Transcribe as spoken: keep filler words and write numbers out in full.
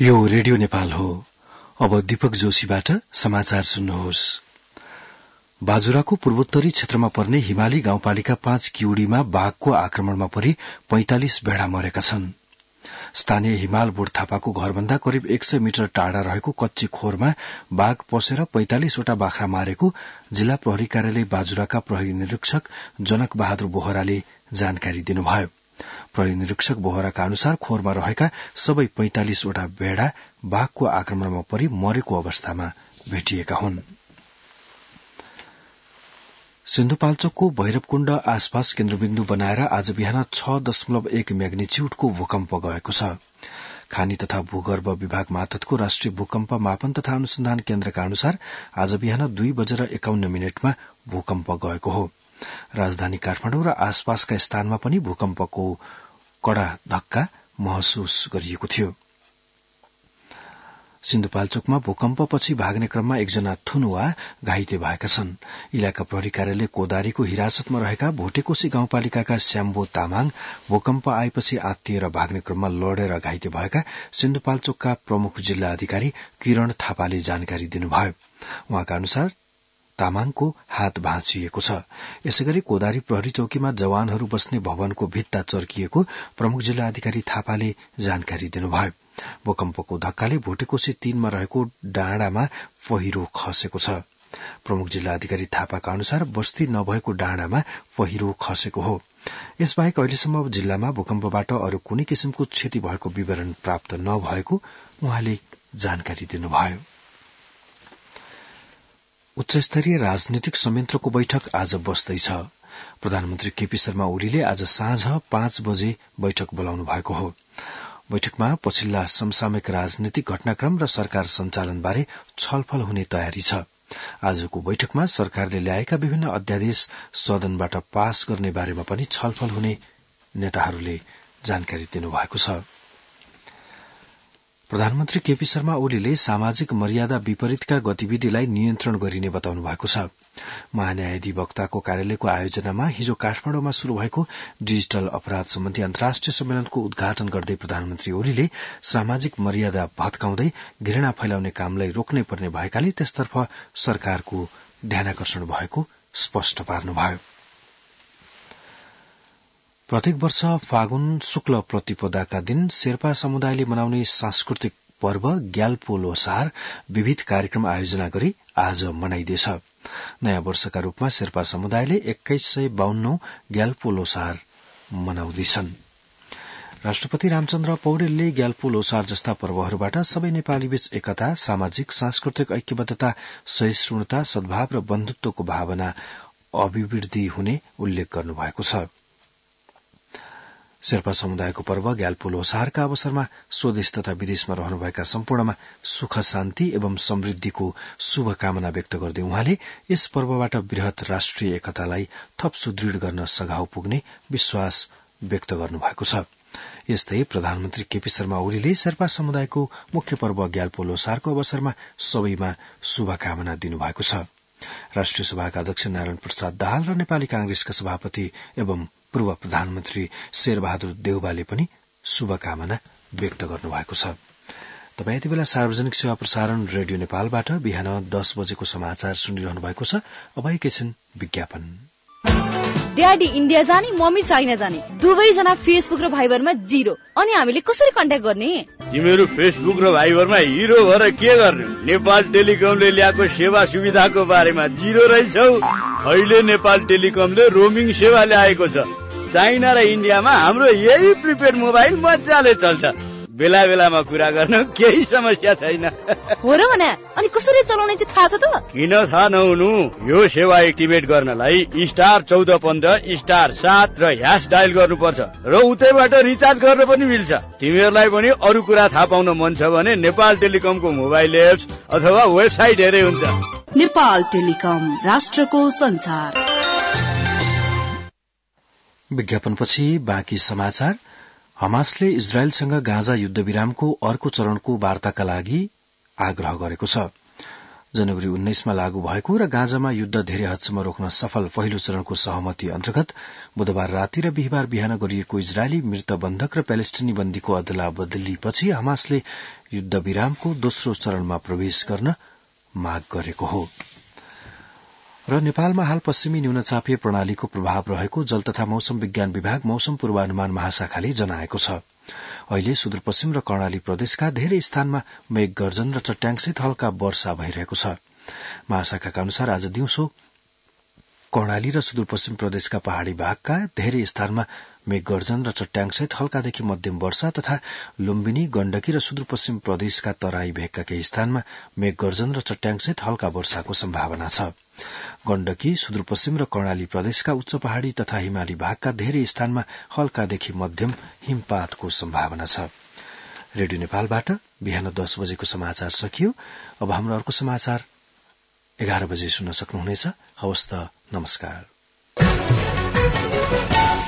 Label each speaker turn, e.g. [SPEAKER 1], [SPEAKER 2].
[SPEAKER 1] यो रेडियो नेपाल हो। अब दीपक जोशीबाट समाचार सुन्नुहोस्। बाजुराको पूर्वोत्तरी क्षेत्रमा पर्ने हिमाली गाउँपालिका पाँच किउडीमा बाघको आक्रमणमा परि पैंतालिस भेड़ा मरेका छन्। स्थानीय हिमाल बोर्ड थापाको घरभन्दा करिब एक सय मिटर टाढा रहेको कच्ची खोरमा बाघ पसेर पैंतालिसवटा बाख्रा मारेको जिल्ला प्रहरी कार्यालय बाजुराका प्रहरी निरीक्षक जनक बहादुर बोहराले जानकारी दिनुभयो। प्रहरी निरीक्षक बोहराका अनुसार खोरमा रहेका सबै पैंतालिसवटा भेड़ा बाघको आक्रमणमा परि मरेको अवस्थामा भेटिएका हुन्। सिन्धुपाल्चोकको भैरवकुण्ड आसपास केन्द्रबिन्दु बनाएर आज बिहान छ दशमलव एक म्याग्निच्यूडको भूकम्प गएको छ। खानी तथा भूगर्भ विभाग मातहतको राष्ट्रिय भूकम्प मापन तथा अनुसन्धान केन्द्रका अनुसार आज बिहान दुई बजेर एकाउन्न मिनटमा भूकम्प गएको हो। राजधानी काठमाडौँ र आसपासका स्थानमा पनि भूकम्पको कड़ा धक्का महसुस गरिएको थियो। सिन्धुपाल्चोकमा भूकम्पपछि भाग्ने क्रममा एकजना थुनुवा घाइते भएका छन्। इलाका प्रहरी कार्यालय कोदारीको हिरासतमा रहेका भोटेकोशी गाउँपालिकाका श्याम्बो तामाङ भूकम्प आएपछि आत्तिएर भाग्ने क्रममा लडेर घाइते भएका सिन्धुपाल्चोकका प्रमुख जिल्ला अधिकारी किरण थापाले जानकारी दिनुभयो। उहाँका अनुसार तामाङको हात भाँचिएको छ। यसैगरी कोदारी प्रहरी चौकीमा जवानहरू बस्ने भवनको भित्ता चर्किएको प्रमुख जिल्ला अधिकारी थापाले जानकारी दिनुभयो। भूकम्पको धक्काले भोटेकोशी तीनमा रहेको डाँडामा पहिरो खसेको छ। प्रमुख जिल्ला अधिकारी थापाका अनुसार बस्ती नभएको डाँडामा पहिरो खसेको हो। यसबाहेक अहिलेसम्म जिल्लामा भूकम्पबाट अरू कुनै किसिमको क्षति भएको विवरण प्राप्त नभएको उहाँले जानकारी दिनुभयो। उच्चस्तरीय राजनीतिक संयन्त्रको बैठक आज बस्दैछ। प्रधानमन्त्री केपी शर्मा ओलीले आज साँझ पाँच बजे बैठक बोलाउनु भएको हो। बैठकमा पछिल्ला समसामयिक राजनीतिक घटनाक्रम र सरकार सञ्चालनबारे छलफल हुने तयारी छ। आजको बैठकमा सरकारले ल्याएका विभिन्न अध्यादेश सदनबाट पास गर्ने बारेमा पनि छलफल हुने नेताहरूले जानकारी दिनुभएको छ। प्रधानमन्त्री केपी शर्मा ओलीले सामाजिक मर्यादा विपरीतका गतिविधिलाई नियन्त्रण गरिने बताउनु भएको छ। महान्यायाधिवक्ताको कार्यालयको आयोजनामा हिजो काठमाडौँमा शुरू भएको डिजिटल अपराध सम्बन्धी अन्तर्राष्ट्रिय सम्मेलनको उद्घाटन गर्दै प्रधानमन्त्री ओलीले सामाजिक मर्यादा भत्काउँदै घृणा फैलाउने कामलाई रोक्नै पर्ने भएकाले त्यसतर्फ सरकारको ध्यानाकर्षण भएको स्पष्ट पार्नुभयो। प्रत्येक वर्ष फागुन शुक्ल प्रतिपदाका दिन शेर्पा समुदायले मनाउने सांस्कृतिक पर्व ग्याल्पो लोसार विविध कार्यक्रम आयोजना गरी आज मनाइँदैछ। नयाँ वर्षका रूपमा शेर्पा समुदायले एक्काइस सय बाहन्नौ ग्याल्पो लोसार मनाउँदैछन्। राष्ट्रपति रामचन्द्र पौडेलले ग्याल्पो लोसार जस्ता पर्वहरूबाट सबै नेपालीबीच एकता, सामाजिक सांस्कृतिक ऐक्यबद्धता, सहिष्णुता, सद्भाव र बन्धुत्वको भावना अभिवृद्धि हुने उल्लेख गर्नुभएको छ। शेर्पा समुदायको पर्व ग्याल्पो लोसारका अवसरमा स्वदेश तथा विदेशमा रहनुभएका सम्पूर्णमा सुख शान्ति एवं समृद्धिको शुभकामना व्यक्त गर्दै उहाँले यस पर्वबाट वृहत राष्ट्रिय एकतालाई थप सुदृढ़ गर्न सघाउ पुग्ने विश्वास व्यक्त गर्नुभएको छ। यस्तै प्रधानमन्त्री केपी शर्मा ओलीले शेर्पा समुदायको मुख्य पर्व ग्याल्पो लोसारको अवसरमा सबैमा शुभकामना दिनुभएको छ। राष्ट्रिय सभाका अध्यक्ष नारायण प्रसाद दाहाल र नेपाली कांग्रेसका सभापति एवं पूर्व प्रधानमन्त्री शेरबहादुर देउवाले पनि शुभकामना व्यक्त गर्नुभएको छ। तपाईँ यति बेला सार्वजनिक सेवा प्रसारण रेडियो नेपालबाट बिहान दस बजेको समाचार सुनिरहनु भएको छ। अब एकैछिन विज्ञापन।
[SPEAKER 2] ड्याडी इन्डिया जाने, मम्मी चाइना जाने, दुवैजना फेसबुक र भाइबरमा जिरो। अनि हामीले कसरी कन्ट्याक्ट गर्ने?
[SPEAKER 3] तिमीहरू फेसबुक र भाइबरमा हिरो भएर के गर्ने? नेपाल टेलिकमले ल्याएको सेवा सुविधाको बारेमा जिरो रहेछौ। अहिले नेपाल टेलिकमले रोमिङ सेवा ल्याएको छ। चाइना र इन्डियामा हाम्रो यही प्रिपेड मोबाइल मजाले चल्छ। बेला बेलामा कुरा गर्न केही समस्या छैन।
[SPEAKER 2] हो र भने अनि कसरी चलाउने चाहिँ थाहा छ त?
[SPEAKER 3] किन थाहा नहुनु? यो सेवा एक्टिभेट गर्नलाई स्टार चौध पन्ध्र स्टार सात र ह्यास डायल गर्नुपर्छ र उतैबाट रिचार्ज गर्न पनि मिल्छ। तिमीहरूलाई पनि अरू कुरा थाहा पाउन मन छ भने नेपाल टेलिकमको मोबाइल एप्स अथवा वेबसाइट हेरे हुन्छ।
[SPEAKER 4] नेपाल टेलिकम, राष्ट्रको संचार।
[SPEAKER 1] विज्ञापनपछि बाँकी समाचार। हमासले इजरायलसँग गाजा युद्धविरामको अर्को चरणको वार्ताका लागि आग्रह गरेको छ। जनवरी उन्नाइसमा लागू भएको र गाँजामा युद्ध धेरै हदसम्म रोक्न सफल पहिलो चरणको सहमति अन्तर्गत बुधबार राति र बिहिबार बिहान गरिएको इजरायली मृत बन्धक र प्यालेस्टिनी बन्दीको अदला बदलीपछि हमासले युद्ध विरामको दोस्रो चरणमा प्रवेश गर्न माग गरेको हो। र नेपालमा हाल पश्चिमी न्यूनचापीय प्रणालीको प्रभाव रहेको जल तथा मौसम विज्ञान विभाग मौसम पूर्वानुमान महाशाखाले जनाएको छ। अहिले सुदूरपश्चिम र कर्णाली प्रदेशका धेरै स्थानमा मेघ गर्जन र चट्याङसहित हल्का वर्षा भइरहेको छ। महाशाखाका अनुसार आज दिउँसो कर्णाली र सुदूरपश्चिम प्रदेशका पहाड़ी भागका धेरै स्थानमा मेघ गर्जन र चट्याङसहित हल्कादेखि मध्यम वर्षा तथा लुम्बिनी गण्डकी र सुदूरपश्चिम प्रदेशका तराई भेगका केही स्थानमा मेघ गर्जन र चट्याङसहित हल्का वर्षाको सम्भावना छ। गण्डकी सुदूरपश्चिम र कर्णाली प्रदेशका उच्च पहाड़ी तथा हिमाली भागका धेरै स्थानमा हल्कादेखि मध्यम हिमपातको सम्भावना छ। रेडियो नेपालबाट बिहान दस बजेको समाचार सकियो। अब हाम्रो अर्को समाचार एघार बजे सुन्न सक्नुहुनेछ। हवस् त, नमस्कार।